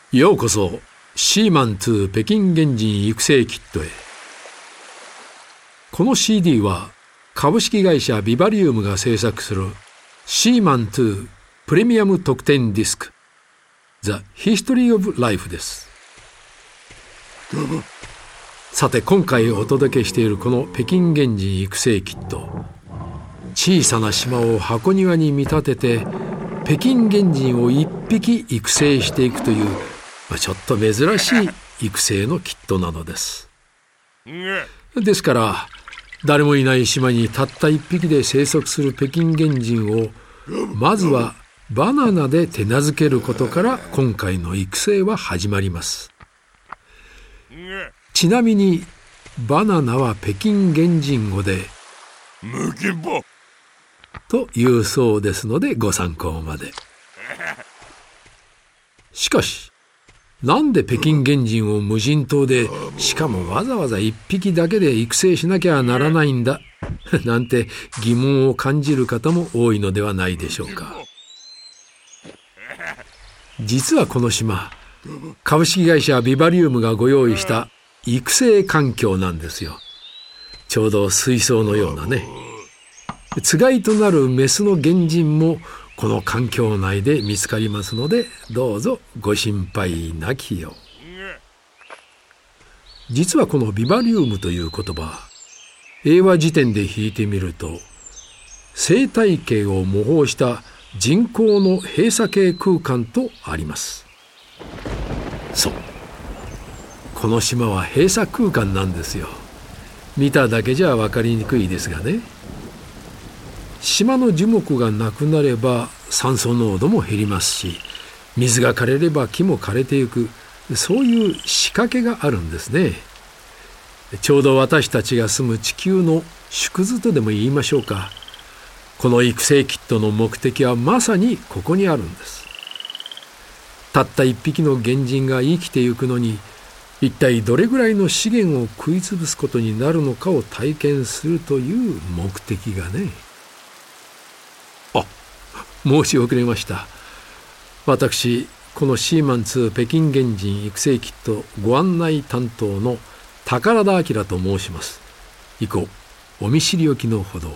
ようこそシーマン2北京原人育成キットへ。この CD は株式会社ビバリウムが制作するシーマン2プレミアム特典ディスク The History of Life です。さて今回お届けしているこの北京原人育成キット、小さな島を箱庭に見立てて北京原人を一匹育成していくというちょっと珍しい育成のキットなのです。ですから誰もいない島にたった一匹で生息する北京原人をまずはバナナで手なずけることから今回の育成は始まります。ちなみにバナナは北京原人語でムキボというそうですのでご参考まで。しかしなんで北京原人を無人島でしかもわざわざ一匹だけで育成しなきゃならないんだなんて疑問を感じる方も多いのではないでしょうか。実はこの島、株式会社ビバリウムがご用意した育成環境なんですよ。ちょうど水槽のようなね。つがいとなるメスの原人もこの環境内で見つかりますので、どうぞご心配なきよう。実はこのビバリウムという言葉、英和辞典で引いてみると、生態系を模倣した人工の閉鎖系空間とあります。そう、この島は閉鎖空間なんですよ。見ただけじゃ分かりにくいですがね。島の樹木がなくなれば酸素濃度も減りますし、水が枯れれば木も枯れていく、そういう仕掛けがあるんですね。ちょうど私たちが住む地球の縮図とでも言いましょうか。この育成キットの目的はまさにここにあるんです。たった一匹の原人が生きていくのに、一体どれぐらいの資源を食いつぶすことになるのかを体験するという目的がね。申し遅れました。私このシーマン2北京原人育成キットご案内担当の宝田明と申します。以降お見知りおきのほど。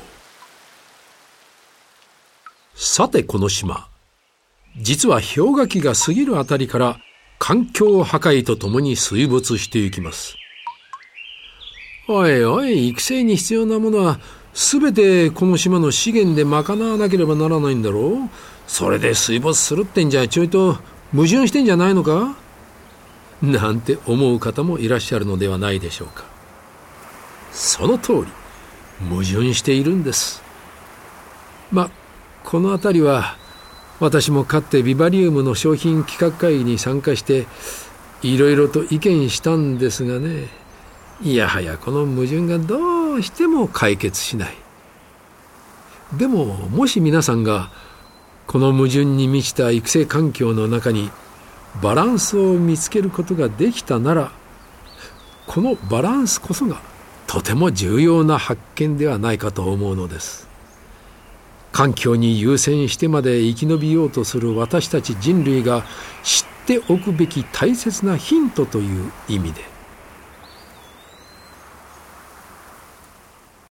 さてこの島、実は氷河期が過ぎるあたりから環境破壊とともに水没していきます。おいおい、育成に必要なものはすべてこの島の資源で賄わなければならないんだろう。それで水没するってんじゃちょいと矛盾してんじゃないのかなんて思う方もいらっしゃるのではないでしょうか。その通り矛盾しているんです。このあたりは私もかつてビバリウムの商品企画会議に参加していろいろと意見したんですがね、いやはやこの矛盾がどうしても解決しない。でももし皆さんがこの矛盾に満ちた育成環境の中にバランスを見つけることができたなら、このバランスこそがとても重要な発見ではないかと思うのです。環境に優先してまで生き延びようとする私たち人類が知っておくべき大切なヒントという意味で。